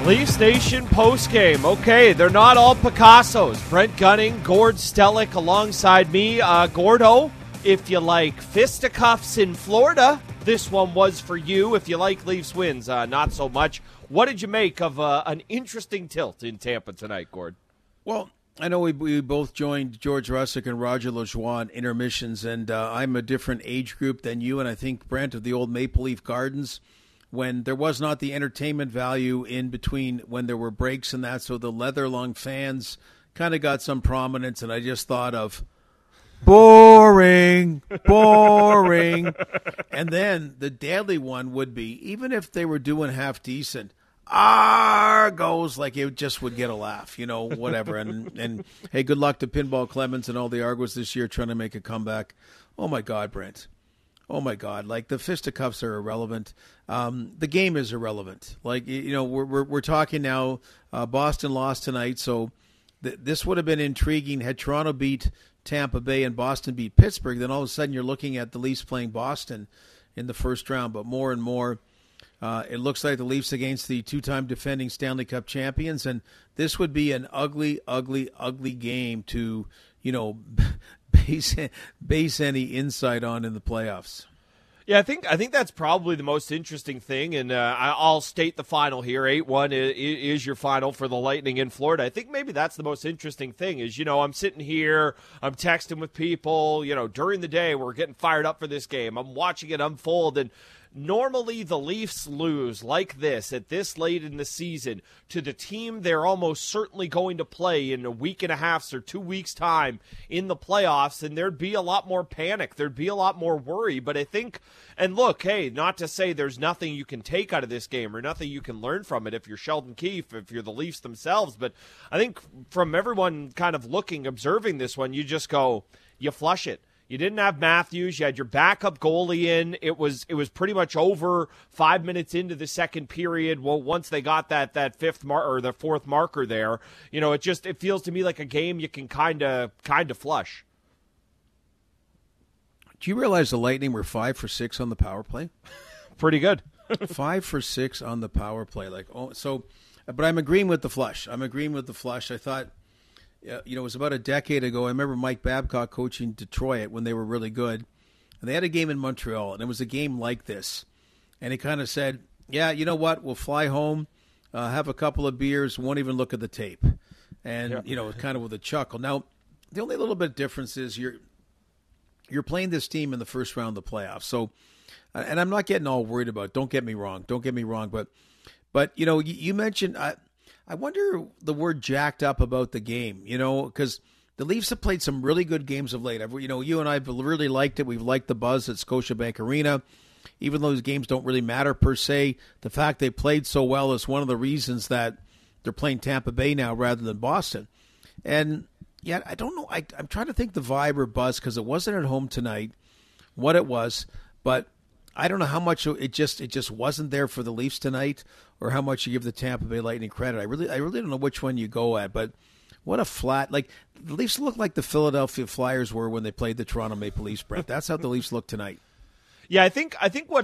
Leafs Nation postgame. Okay, they're not all Picassos. Brent Gunning, Gord Stellick alongside me. Gordo, if you like fisticuffs in Florida, this one was for you. If you like Leafs wins, not so much. What did you make of an interesting tilt in Tampa tonight, Gord? Well, I know we both joined George Russick and Roger Lajoie in intermissions, and I'm a different age group than you, and I think, Brent, of the old Maple Leaf Gardens, when there was not the entertainment value in between when there were breaks and that, so the leather lung fans kind of got some prominence, and I just thought of boring. And then the deadly one would be, even if they were doing half decent, Argos, like it just would get a laugh, whatever. And hey, good luck to Pinball Clemens and all the Argos this year trying to make a comeback. Oh my God, Brent. Oh my God! Like the fisticuffs are irrelevant. The game is irrelevant. Like we're talking now. Boston lost tonight, so this would have been intriguing had Toronto beat Tampa Bay and Boston beat Pittsburgh. Then all of a sudden you're looking at the Leafs playing Boston in the first round. But more and more, it looks like the Leafs against the two-time defending Stanley Cup champions, and this would be an ugly, ugly, ugly game to base any insight on in the playoffs. Yeah, I think that's probably the most interesting thing, and I'll state the final here. 8-1 is your final for the Lightning in Florida. I think maybe that's the most interesting thing is, I'm sitting here, I'm texting with people, during the day, we're getting fired up for this game. I'm watching it unfold, and normally the Leafs lose like this at this late in the season to the team they're almost certainly going to play in a week and a half or 2 weeks' time in the playoffs, and there'd be a lot more panic. There'd be a lot more worry. But I think, and look, hey, not to say there's nothing you can take out of this game or nothing you can learn from it if you're Sheldon Keefe, if you're the Leafs themselves, but I think from everyone kind of observing this one, you just go, you flush it. You didn't have Matthews. You had your backup goalie in. It was pretty much over 5 minutes into the second period. Well, once they got that the fourth marker there, it feels to me like a game you can kind of flush. Do you realize the Lightning were 5 for 6 on the power play? Pretty good. 5 for 6 on the power play. But I'm agreeing with the flush. I thought, it was about a decade ago. I remember Mike Babcock coaching Detroit when they were really good. And they had a game in Montreal, and it was a game like this. And he kind of said, yeah, you know what? We'll fly home, have a couple of beers, won't even look at the tape. And, kind of with a chuckle. Now, the only little bit difference is you're playing this team in the first round of the playoffs. So, and I'm not getting all worried about it. Don't get me wrong. But you mentioned I wonder the word jacked up about the game, because the Leafs have played some really good games of late. You and I have really liked it. We've liked the buzz at Scotiabank Arena. Even though those games don't really matter per se, the fact they played so well is one of the reasons that they're playing Tampa Bay now rather than Boston. And yeah, I don't know. I'm trying to think the vibe or buzz because it wasn't at home tonight, what it was, but I don't know how much it just wasn't there for the Leafs tonight, or how much you give the Tampa Bay Lightning credit. I really don't know which one you go at, but what a flat, the Leafs look like the Philadelphia Flyers were when they played the Toronto Maple Leafs, Brent. That's how the Leafs look tonight. Yeah, I think what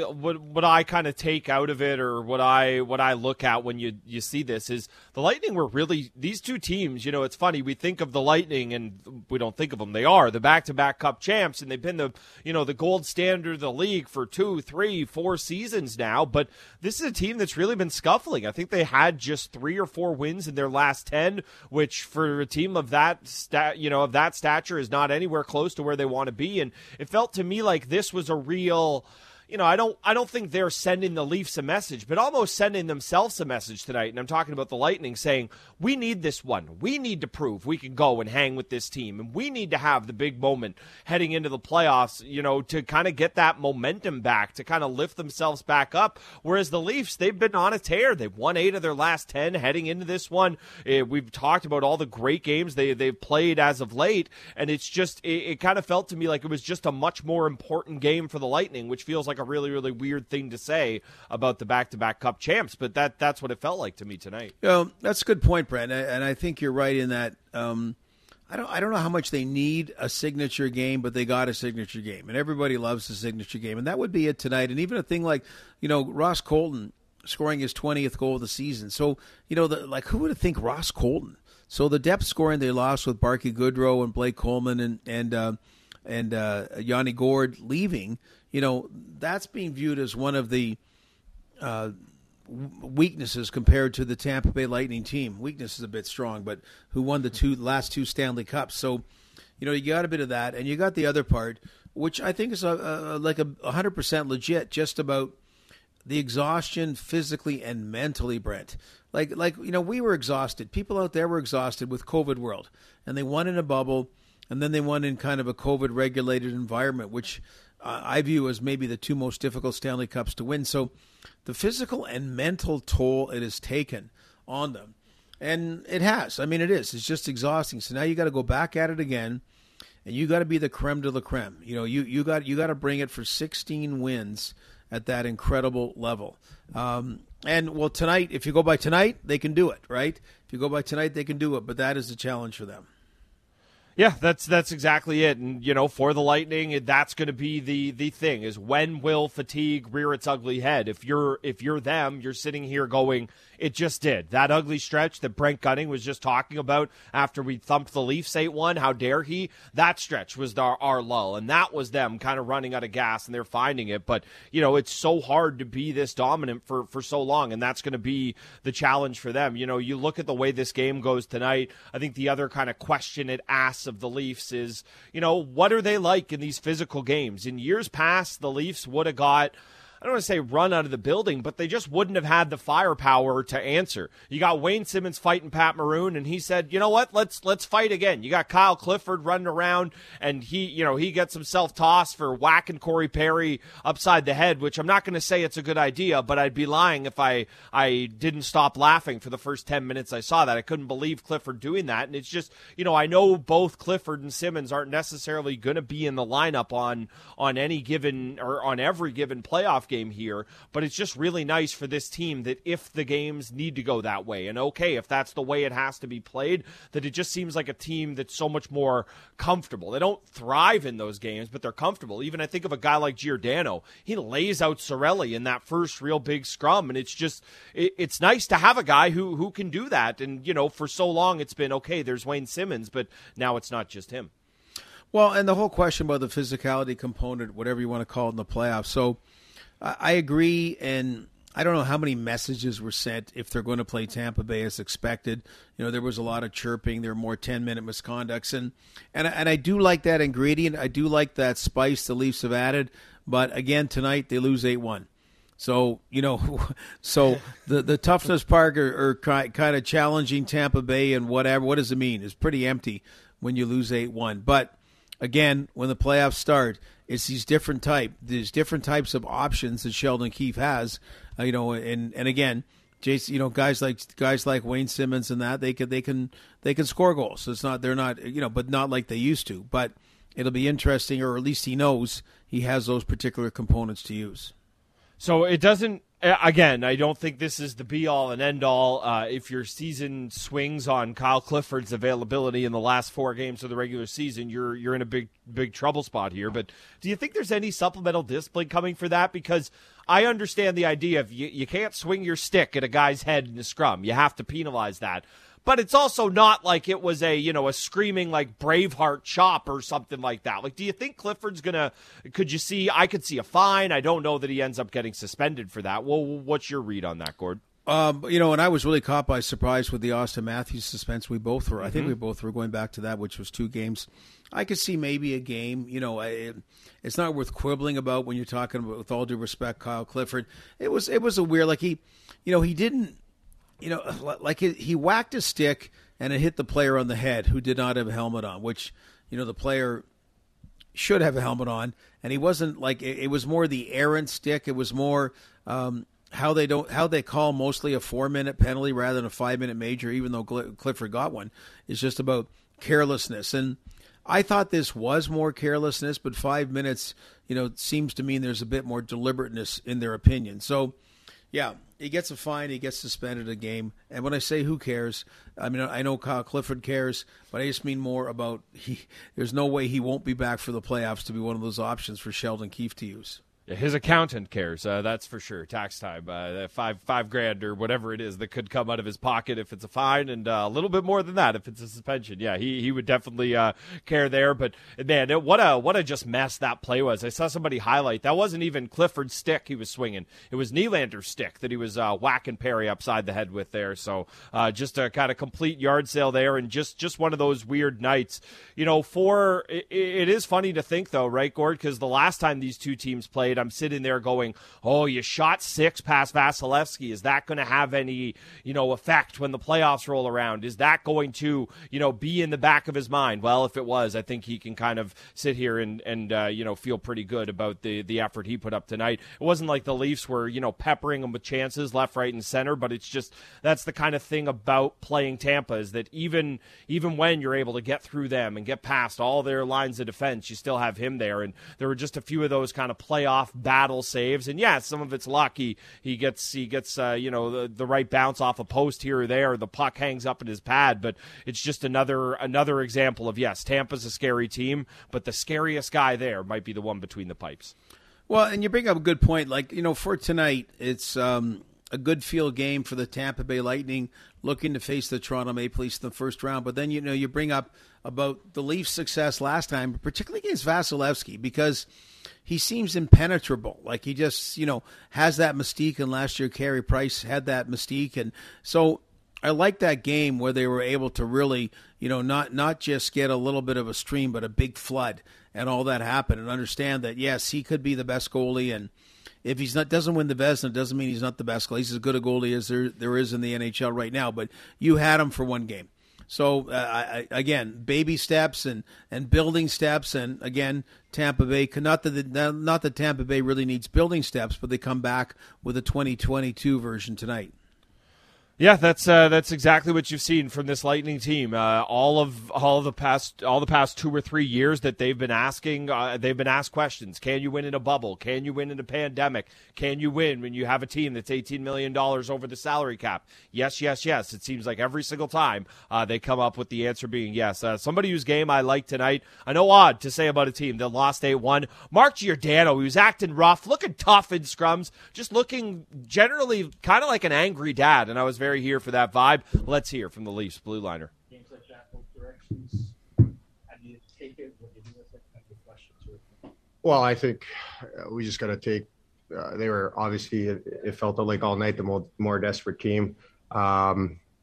I kind of take out of it, or what I look at when you see this, is the Lightning were really, these two teams, it's funny, we think of the Lightning and we don't think of them. They are the back-to-back Cup champs, and they've been the gold standard of the league for 2, 3, 4 seasons now, but this is a team that's really been scuffling. I think they had just 3 or 4 wins in their last 10, which for a team of that stature is not anywhere close to where they want to be, and it felt to me like this was a real, I don't think they're sending the Leafs a message, but almost sending themselves a message tonight. And I'm talking about the Lightning saying, we need this one. We need to prove we can go and hang with this team. And we need to have the big moment heading into the playoffs, to kind of get that momentum back, to kind of lift themselves back up. Whereas the Leafs, they've been on a tear. They've won 8 of their last 10 heading into this one. We've talked about all the great games they've played as of late. And it's just, it kind of felt to me like it was just a much more important game for the Lightning, which feels like a really, really weird thing to say about the back-to-back Cup champs, but that's what it felt like to me tonight. That's a good point, Brent, and I think you're right in that. I don't know how much they need a signature game, but they got a signature game, and everybody loves the signature game, and that would be it tonight. And even a thing like, Ross Colton scoring his 20th goal of the season. So, who would have think Ross Colton? So the depth scoring they lost with Barkey Goodrow and Blake Coleman and Yanni Gourde leaving, that's being viewed as one of the weaknesses compared to the Tampa Bay Lightning team. Weakness is a bit strong, but who won the last two Stanley Cups. So, you got a bit of that, and you got the other part, which I think is like 100% legit, just about the exhaustion physically and mentally, Brent. We were exhausted. People out there were exhausted with COVID world, and they won in a bubble, and then they won in kind of a COVID-regulated environment, which I view as maybe the two most difficult Stanley Cups to win. So the physical and mental toll it has taken on them, and it has. I mean, it is. It's just exhausting. So now you got to go back at it again, and you got to be the creme de la creme. You got to bring it for 16 wins at that incredible level. Tonight, if you go by tonight, they can do it, right? If you go by tonight, they can do it, but that is the challenge for them. Yeah, that's exactly it. And, for the Lightning, that's going to be the thing, is when will fatigue rear its ugly head? If you're them, you're sitting here going, it just did. That ugly stretch that Brent Gunning was just talking about after we thumped the Leafs 8-1, how dare he? That stretch was our lull, and that was them kind of running out of gas, and they're finding it. But, it's so hard to be this dominant for so long, and that's going to be the challenge for them. You look at the way this game goes tonight, I think the other kind of question it asks of the Leafs is, what are they like in these physical games? In years past, the Leafs would have got, I don't want to say run out of the building, but they just wouldn't have had the firepower to answer. You got Wayne Simmons fighting Pat Maroon, and he said, you know what, let's fight again. You got Kyle Clifford running around, and he gets himself tossed for whacking Corey Perry upside the head, which I'm not going to say it's a good idea, but I'd be lying if I didn't stop laughing for the first 10 minutes I saw that. I couldn't believe Clifford doing that, and it's just, I know both Clifford and Simmons aren't necessarily going to be in the lineup on any given or on every given playoff game here, but it's just really nice for this team that if the games need to go that way, and okay, if that's the way it has to be played, that it just seems like a team that's so much more comfortable. They don't thrive in those games, but they're comfortable. Even I think of a guy like Giordano. He lays out Cirelli in that first real big scrum, and it's just, it's nice to have a guy who can do that. And, for so long it's been, okay, there's Wayne Simmons, but now it's not just him. Well, and the whole question about the physicality component, whatever you want to call it in the playoffs. So I agree, and I don't know how many messages were sent if they're going to play Tampa Bay as expected. There was a lot of chirping. There were more 10-minute misconducts, and I do like that ingredient. I do like that spice the Leafs have added. But again, tonight they lose 8-1. So the toughness part or kind of challenging Tampa Bay and whatever. What does it mean? It's pretty empty when you lose 8-1. But again, when the playoffs start, it's these different types of options that Sheldon Keefe has, and again, Jason, guys like Wayne Simmons and that they can score goals. So they're not but not like they used to. But it'll be interesting, or at least he knows he has those particular components to use. So it doesn't. Again, I don't think this is the be-all and end-all. If your season swings on Kyle Clifford's availability in the last 4 games of the regular season, you're in a big trouble spot here. But do you think there's any supplemental discipline coming for that? Because I understand the idea of you can't swing your stick at a guy's head in a scrum. You have to penalize that. But it's also not like it was a screaming like Braveheart chop or something like that. Like, do you think Clifford's I could see a fine. I don't know that he ends up getting suspended for that. Well, what's your read on that, Gord? And I was really caught by surprise with the Austin Matthews suspension. We both were. I think we both were going back to that, which was 2 games. I could see maybe a game. It's not worth quibbling about when you're talking about, with all due respect, Kyle Clifford. It was a weird, like he didn't. He whacked a stick and it hit the player on the head who did not have a helmet on, which, the player should have a helmet on. And he wasn't it was more the errant stick. It was more how they call mostly a 4-minute penalty rather than a 5-minute major, even though Clifford got one. It's just about carelessness. And I thought this was more carelessness, but 5 minutes, seems to mean there's a bit more deliberateness in their opinion. So, yeah, he gets a fine, he gets suspended a game. And when I say who cares, I mean, I know Kyle Clifford cares, but I just mean more about there's no way he won't be back for the playoffs to be one of those options for Sheldon Keefe to use. His accountant cares, that's for sure. Tax time, $5,000 or whatever it is that could come out of his pocket if it's a fine, and a little bit more than that if it's a suspension. Yeah, he would definitely care there. But man, what a just mess that play was. I saw somebody highlight that wasn't even Clifford's stick he was swinging; it was Nylander's stick that he was whacking Perry upside the head with there. So just a kind of complete yard sale there, and just one of those weird nights. It is funny to think though, right, Gord? Because the last time these two teams played, I'm sitting there going, oh, you shot 6 past Vasilevsky. Is that going to have any, effect when the playoffs roll around? Is that going to, be in the back of his mind? Well, if it was, I think he can kind of sit here and feel pretty good about the effort he put up tonight. It wasn't like the Leafs were, peppering him with chances left, right, and center, but it's just, that's the kind of thing about playing Tampa is that even when you're able to get through them and get past all their lines of defense, you still have him there. And there were just a few of those kind of playoff battle saves, and yeah, some of it's luck. He gets the right bounce off a post here or there, or the puck hangs up in his pad. But it's just another example of, yes, Tampa's a scary team, but the scariest guy there might be the one between the pipes. Well, and you bring up a good point. Like, for tonight, it's a good field game for the Tampa Bay Lightning looking to face the Toronto Maple Leafs in the first round. But then, you bring up about the Leafs' success last time, particularly against Vasilevsky, because he seems impenetrable. Like he just, has that mystique, and last year Carey Price had that mystique. And so I like that game where they were able to really, not just get a little bit of a stream, but a big flood, and all that happened, and understand that, yes, he could be the best goalie, and if he's doesn't win the Vezina, it doesn't mean he's not the best goalie. He's as good a goalie as there is in the NHL right now, but you had him for one game. So, again, baby steps and building steps, and again, Tampa Bay, not that Tampa Bay really needs building steps, but they come back with a 2022 version tonight. Yeah, that's exactly what you've seen from this Lightning team. All the past 2 or 3 years that they've been asking, they've been asked questions. Can you win in a bubble? Can you win in a pandemic? Can you win when you have a team that's $18 million over the salary cap? Yes, yes, yes. It seems like every single time they come up with the answer being yes. Somebody whose game I like tonight, I know odd to say about a team that lost 8-1, Mark Giordano. He was acting rough, looking tough in scrums, just looking generally kind of like an angry dad, and I was very here for that vibe. Let's hear from the Leafs blue liner. Games like that, both directions. How do you take it? What do you do with it? Kind of questions. Well, I think we just got to take. They were obviously. It felt like all night the more desperate team. You got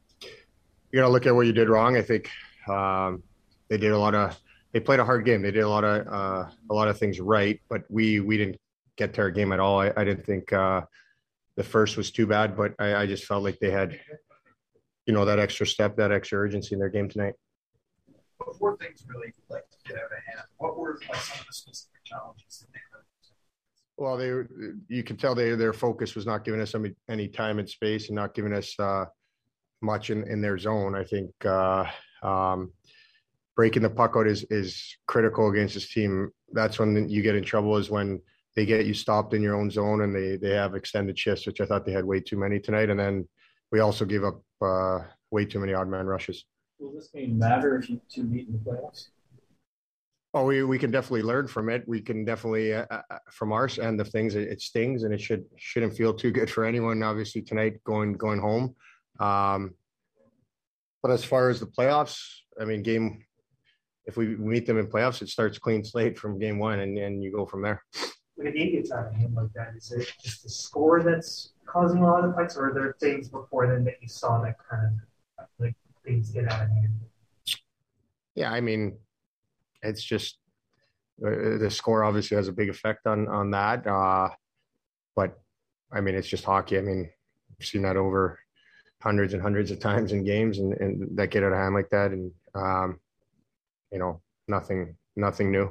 to look at what you did wrong. I think they did a lot of. They played a hard game. They did a lot of things right, but we didn't get to our game at all. I didn't think. The first was too bad, but I just felt like they had, that extra step, that extra urgency in their game tonight. Before things really get out of hand, what were some of the specific challenges that they had? Well, you could tell their focus was not giving us any time and space, and not giving us much in their zone. I think breaking the puck out is critical against this team. That's when you get in trouble, is when they get you stopped in your own zone, and they have extended shifts, which I thought they had way too many tonight. And then we also gave up way too many odd man rushes. Will this game matter if you two meet in the playoffs? Oh, we can definitely learn from it. We can definitely, from our end of things, it stings, and it shouldn't feel too good for anyone, obviously, tonight going home. But as far as the playoffs, I mean, if we meet them in playoffs, it starts clean slate from game one, and you go from there. When a game gets out of hand like that, is it just the score that's causing a lot of fights, or are there things before then that you saw that kind of like things get out of hand? Yeah, I mean, it's just the score obviously has a big effect on that. But I mean, it's just hockey. I mean, I've seen that over hundreds and hundreds of times in games, and that get out of hand like that, and nothing new.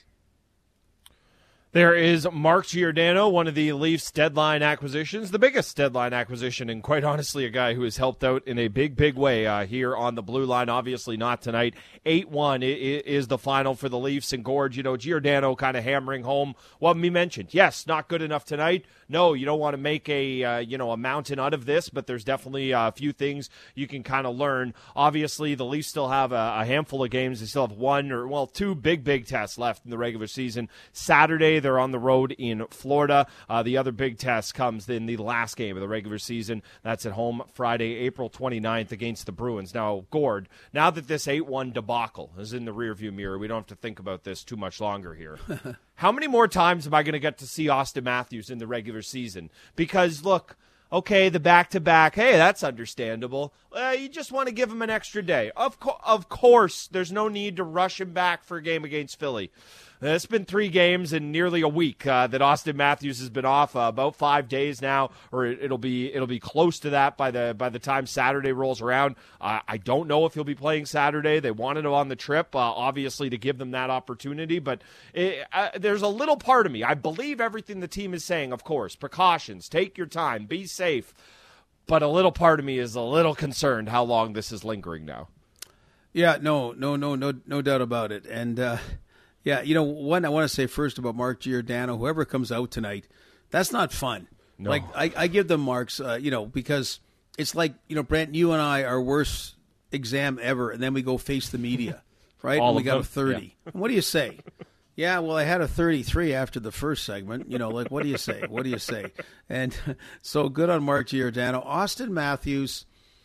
There is Mark Giordano, one of the Leafs' deadline acquisitions, the biggest deadline acquisition, and quite honestly, a guy who has helped out in a big way here on the blue line. Obviously not tonight. 8-1 is the final for the Leafs, and Gord, Giordano kind of hammering home what we mentioned. Yes, not good enough tonight. No, you don't want to make a mountain out of this, but there's definitely a few things you can kind of learn. Obviously, the Leafs still have a handful of games. They still have two big tests left in the regular season. Saturday, Tuesday. They're on the road in Florida. The other big test comes in the last game of the regular season. That's at home Friday, April 29th against the Bruins. Now, Gord, now that this 8-1 debacle is in the rearview mirror, we don't have to think about this too much longer here. How many more times am I going to get to see Auston Matthews in the regular season? Because, look, okay, the back-to-back, hey, that's understandable. You just want to give him an extra day. Of course, there's no need to rush him back for a game against Philly. It's been 3 games in nearly a week that Auston Matthews has been off, about 5 days now, or it'll be close to that by the time Saturday rolls around. I don't know if he'll be playing Saturday. They wanted him on the trip, obviously, to give them that opportunity, but there's a little part of me. I believe everything the team is saying, of course. Precautions, take your time, be safe, but a little part of me is a little concerned how long this is lingering now. Yeah, no doubt about it, and. Yeah, one I want to say first about Mark Giordano, whoever comes out tonight, that's not fun. No. Like, I give them marks, because it's like, Brent, you and I, our worst exam ever, and then we go face the media, right? And we got a 30. Yeah. What do you say? Yeah, well, I had a 33 after the first segment. What do you say? What do you say? And so good on Mark Giordano. Auston Matthews,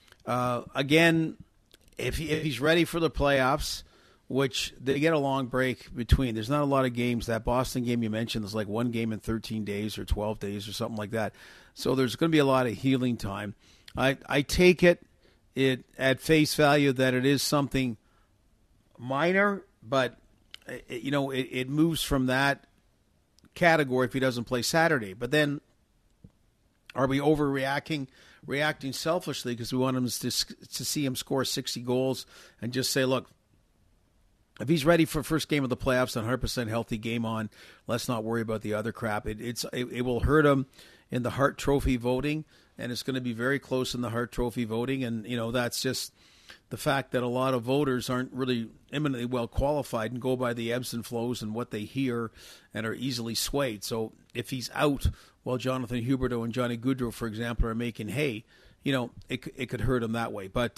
again, if he's ready for the playoffs, which they get a long break between. There's not a lot of games. That Boston game you mentioned, there's like 1 game in 13 days or 12 days or something like that. So there's going to be a lot of healing time. I take it at face value that it is something minor, but it moves from that category if he doesn't play Saturday. But then are we reacting selfishly because we want him to see him score 60 goals and just say, look, if he's ready for first game of the playoffs, 100% healthy, game on, let's not worry about the other crap. It will hurt him in the Hart Trophy voting, and it's going to be very close in the Hart Trophy voting. And, that's just the fact that a lot of voters aren't really eminently well qualified and go by the ebbs and flows and what they hear and are easily swayed. So if he's out while Jonathan Huberdeau and Johnny Gaudreau, for example, are making hay, it could hurt him that way. But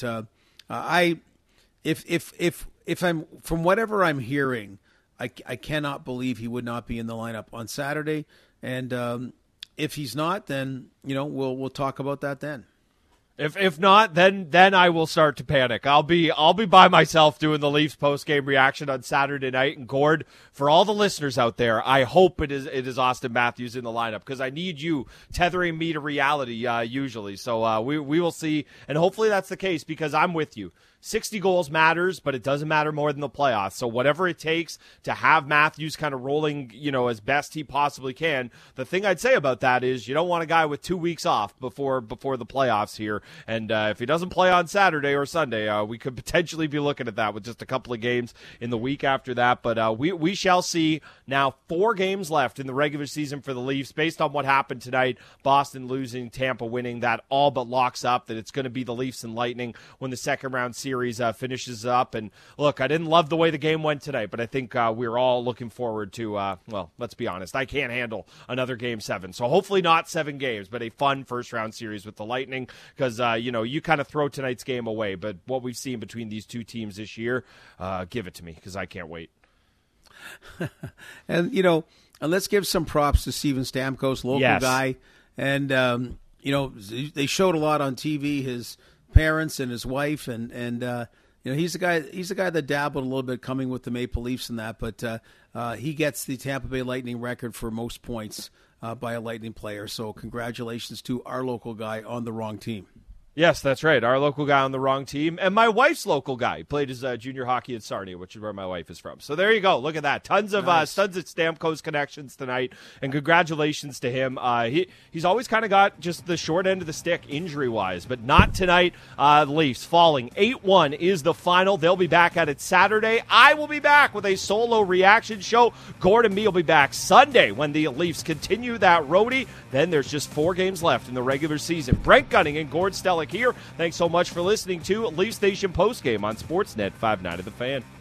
If I'm from whatever I'm hearing, I cannot believe he would not be in the lineup on Saturday. And if he's not, then we'll talk about that then. If not, then I will start to panic. I'll be by myself doing the Leafs post-game reaction on Saturday night. And Gord, for all the listeners out there, I hope it is Auston Matthews in the lineup because I need you tethering me to reality usually. So we will see, and hopefully that's the case because I'm with you. 60 goals matters, but it doesn't matter more than the playoffs. So whatever it takes to have Matthews kind of rolling, as best he possibly can. The thing I'd say about that is you don't want a guy with 2 weeks off before the playoffs here. And if he doesn't play on Saturday or Sunday, we could potentially be looking at that with just a couple of games in the week after that. But we shall see. Now 4 games left in the regular season for the Leafs. Based on what happened tonight, Boston losing, Tampa winning, that all but locks up that it's going to be the Leafs and Lightning when the second round series finishes up. And look, I didn't love the way the game went tonight, but I think we're all looking forward to, let's be honest, I can't handle another Game 7. So hopefully not 7 games, but a fun first-round series with the Lightning because, you kind of throw tonight's game away. But what we've seen between these two teams this year, give it to me because I can't wait. And, and let's give some props to Steven Stamkos, local guy. And, they showed a lot on TV, his parents and his wife, and he's the guy that dabbled a little bit coming with the Maple Leafs and that, but he gets the Tampa Bay Lightning record for most points by a Lightning player. So congratulations to our local guy on the wrong team. Yes, that's right. Our local guy on the wrong team. And my wife's local guy played his junior hockey at Sarnia, which is where my wife is from. So there you go. Look at that. Tons of Stamkos connections tonight. And congratulations to him. He's always kind of got just the short end of the stick injury-wise, but not tonight. The Leafs falling 8-1 is the final. They'll be back at it Saturday. I will be back with a solo reaction show. Gord and me will be back Sunday when the Leafs continue that roadie. Then there's just 4 games left in the regular season. Brent Gunning and Gord Stellick here. Thanks so much for listening to Leafs Nation postgame on Sportsnet 590 The Fan.